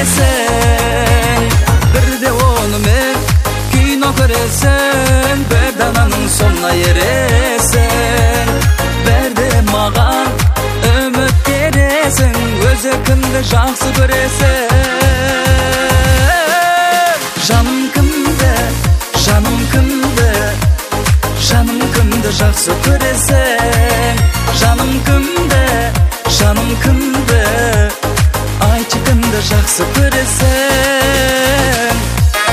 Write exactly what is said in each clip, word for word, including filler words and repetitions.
бересең, бирде onu мен кино көресең, бердананын сонуна ересең, берде маған үміт бересең, өзі кімді жақсы көресең. Жаным кімді, жаным кімді, жаным кімді жақсы көресең, жаным кімді, жаным кімді, айтшы кімді жақсы көресең.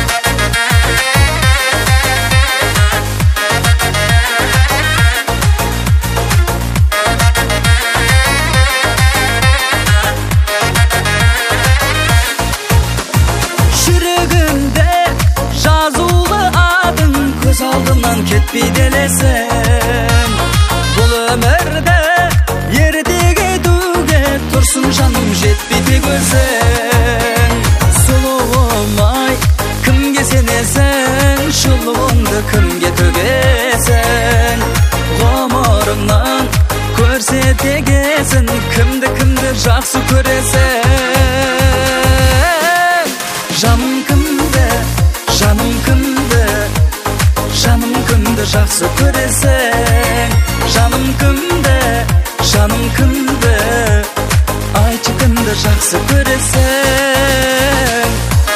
Жүрегімде жазулы адың, көз алдымнан кетпей делесең, бұл өмірде ертеге кетуге тұрсын жаным жетпей тек өзің. Сұлуым-ай, кімге сенесің, шылуыңды кімге төгесің, ғұмырыңнан көрсетегесін, кімді кімді жақсы көресің. Жаным кімді, жаным кімді, жаным кімді жақсы көресең, жаным кімді, жаным кімді, айтшы кімді жақсы көресең.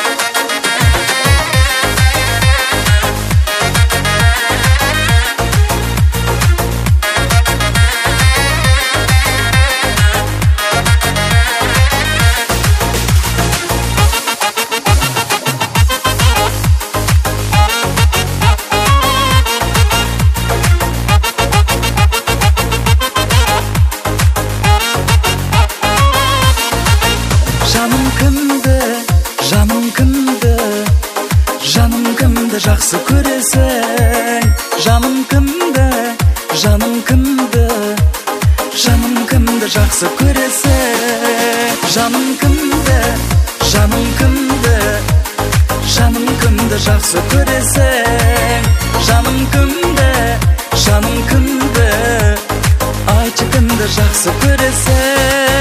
Жаным кімді, жаным кімді, жаным кімді жақсы көресең, жаным кімді, жаным кімді, жаным кімді жақсы көресең, жаным кімді, жаным кімді, жаным кімді жақсы көресең, жаным кімді, жаным кімді, айтшы кімді жақсы көресең.